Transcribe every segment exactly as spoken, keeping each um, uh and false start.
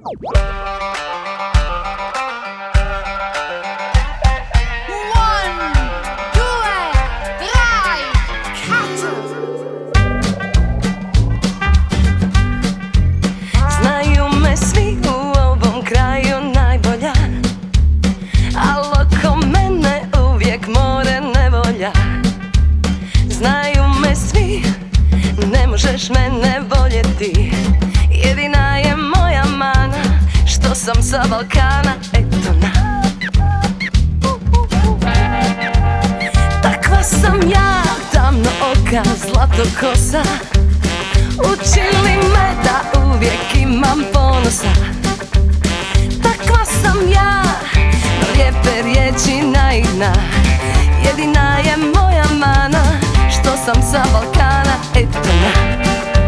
Znaju me svi u ovom kraju najbolja, al oko mene uvijek more nevolja. Znaju me svi, ne možeš mene voljeti, jedina je moja mana što sam sa Balkana, eto na. Takva sam ja, tamno oka, zlato kosa, učili me da uvijek imam ponosa. Takva sam ja, no lijepe riječi naivna, jedina je moja mana što sam sa Balkana, eto na.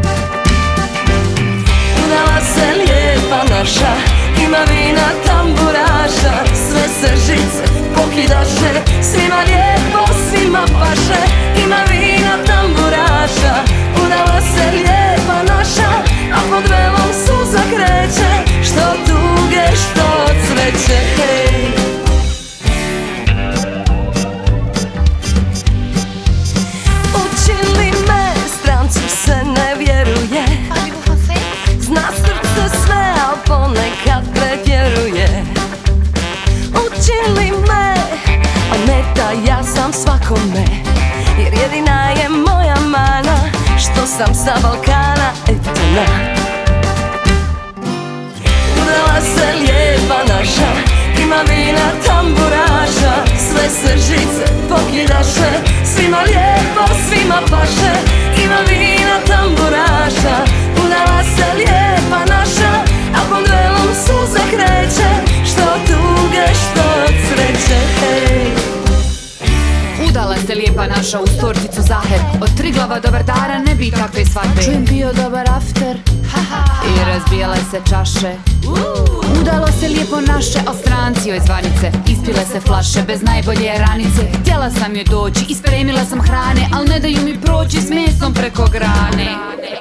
Udala se lijepa naša, ima vina tamburaša, sve se žice pokidaše, svima lijepo, svima paše. Ima vina tamburaša, udala se lijepa naša, a pod velom suza kreće, što tuge, što cveće, hej. Učili me, strancu se ne vjeruje, zna srce sve, al ponekad pretjeruje. Učili me, a meta ja sam svakome, jer jedina je moja mana što sam sa Balkana, eto na. Udala se lijepa naša, ima vina tamburaša, sve se žice pokidaše, svima lijepo, svima paše. Ima vina tamburaša, udala se lijepa naša, a pod velom suza kreće, što tuge, što sreće, hej. Udala se lijepa naša uz torticu zaher, od Triglava do Vardara ne bi takve svadbe. Čujem bio dobar after i razbijale se čaše. Udalo se lijepo naše, a stranci joj zvanice, ispile se flaše bez najbolje ranice. Htjela sam joj doći i spremila sam hrane, al ne daju mi proći s mesom preko grane.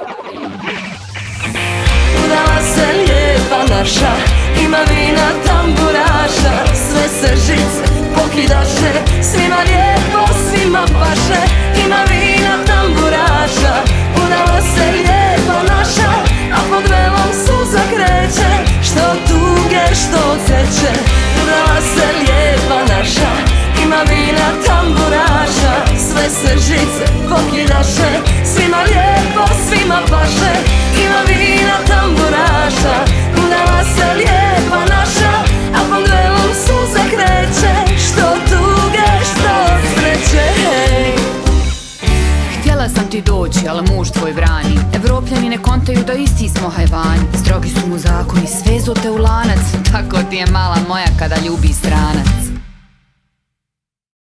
Udala se lijepa naša, ima vina tamburaša, sve se žice pokidaše, svima lijepo, svima paše. Ima vina tamburaša, udala se lijepa naša, a pod velom suza kreće, što tuge, što ceće. Udala se lijepa naša, ima vina tamburaša, sve se žice pokidaše, svima lijepo, svima paše. Ima vina tamburaša, udala se lijepa naša, a pod velom suza kreće, što tuge, što sreće, hej. Htjela sam ti doći, ali muž tvoj brani. Evropljani ne kontaju da isti smo hajvani, strogi su mu zakoni, svezu te u lanac, tako ti je mala moja kada ljubi stranac.